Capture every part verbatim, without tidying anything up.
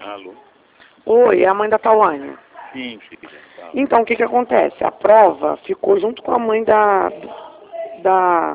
Alô? Oi, é a mãe da Tawane. Sim, filha. Fala. Então, o que que acontece? A prova ficou junto com a mãe da... da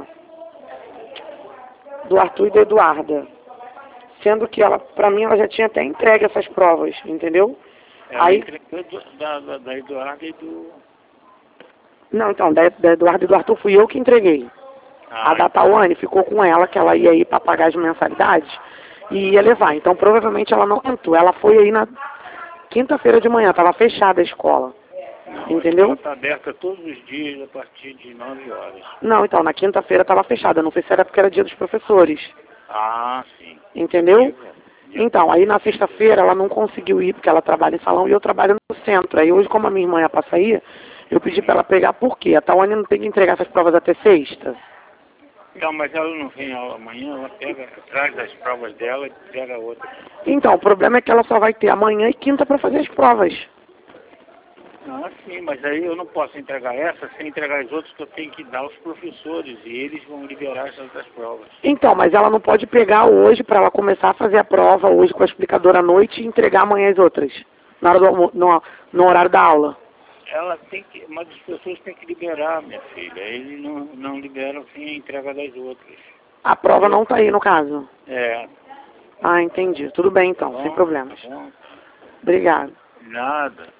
do Arthur e da Eduarda. Sendo que ela, pra mim, ela já tinha até entregue essas provas, entendeu? Ela Aí, entregou do- da, da, da Eduardo e do... não, então, da, da Eduarda e do Arthur fui eu que entreguei. A Ah, da Tawane ficou com ela, que ela ia ir para pagar as mensalidades e ia levar. Então, provavelmente ela não entrou. Ela foi aí na quinta-feira de manhã, estava fechada a escola. não, a Entendeu? escola está aberta todos os dias a partir de nove horas. Não, então, na quinta-feira estava fechada. Não sei se era porque era dia dos professores. Ah, sim. Entendeu? Dia- dia- Então, aí na sexta-feira ela não conseguiu ir, porque ela trabalha em salão e eu trabalho no centro. Aí hoje, como a minha irmã ia para sair, eu pedi para ela pegar por quê? A Tawane não tem que entregar essas provas até sexta. Não, mas ela não vem aula amanhã, ela pega, traz as provas dela e pega outra. Então, o problema é que ela só vai ter amanhã e quinta para fazer as provas. Ah, sim, mas aí eu não posso entregar essa sem entregar as outras que eu tenho que dar aos professores e eles vão liberar essas outras provas. Então, mas ela não pode pegar hoje para ela começar a fazer a prova hoje com a explicadora à noite e entregar amanhã as outras, na hora do, almo- no, no horário da aula. Ela tem que, mas os professores têm que liberar, minha filha. Eles não, não liberam sem a entrega das outras. A prova Entendeu? não está aí no caso. É, Ah, entendi. Tudo bem tá então, sem bom? Tá problemas. bom? Obrigado. Nada.